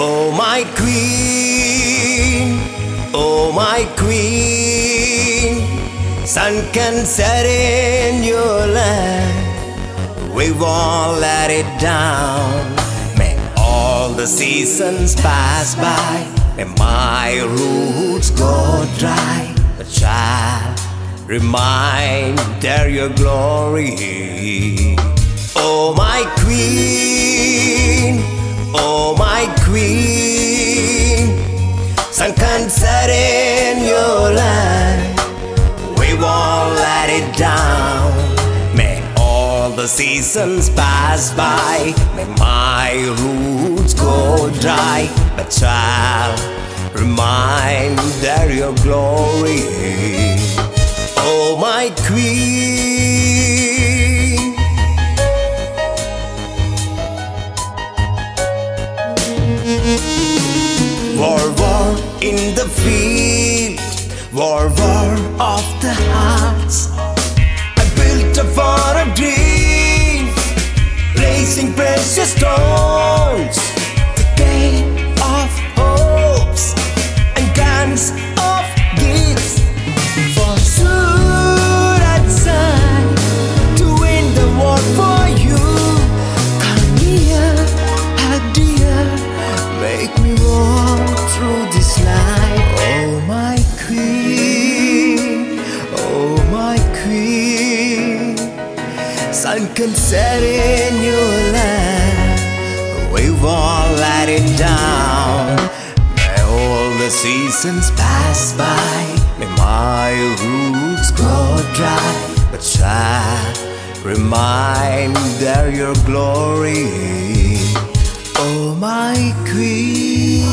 Oh my queen, oh my queen, sun can set in your land, we won't let it down. May all the seasons pass by, may my roots go dry, but child, remind there your glory. Oh my queen, oh my queen, sun can set in your land, we won't let it down. May all the seasons pass by, may my roots go dry, but child, remind there your glory. Oh my queen. War, war in the field, war, war of the hearts. I built a fort of dreams, placing precious stones, the gate of hopes and guns of gifts, for sword and side to win the war for you. Come here, dear, make me walk through this life. Oh my queen, oh my queen, sun can set in your land, we won't let it down. May all the seasons pass by, may my roots go dry, but child, remind there your glory. Oh my queen.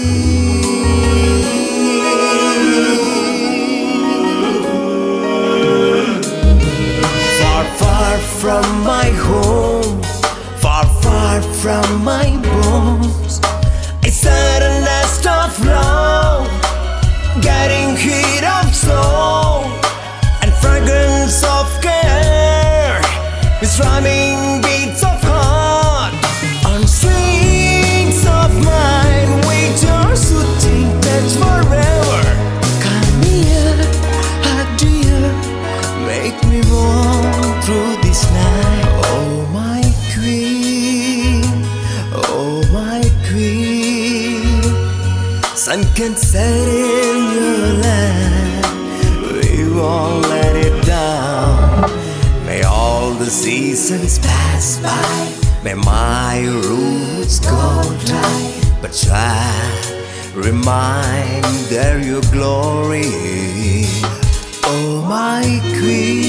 Far, far from my home, far, far from my bones, I set a nest of love, getting heat of soul and fragrance of care, with rhyming beats of heart on strings of mine, with your soothing touch forever. Come here, dear, make me walk through this night. Oh my queen, oh my queen, sun can set in your land, we won't let it down. May all the seasons pass by, may my roots go dry, but child, remind there your glory. Oh my queen.